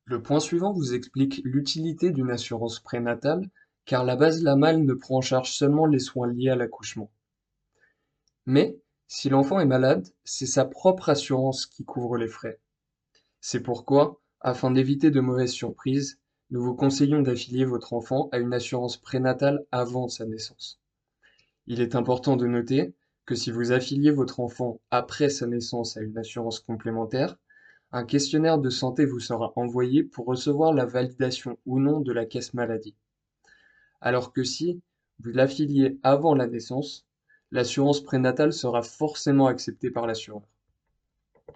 Le point suivant vous explique l'utilité d'une assurance prénatale, car la base Lamal ne prend en charge seulement les soins liés à l'accouchement. Mais, si l'enfant est malade, c'est sa propre assurance qui couvre les frais. C'est pourquoi, afin d'éviter de mauvaises surprises, nous vous conseillons d'affilier votre enfant à une assurance prénatale avant sa naissance. Il est important de noter que si vous affiliez votre enfant après sa naissance à une assurance complémentaire, un questionnaire de santé vous sera envoyé pour recevoir la validation ou non de la caisse maladie. Alors que si vous l'affiliez avant la naissance, l'assurance prénatale sera forcément acceptée par l'assureur.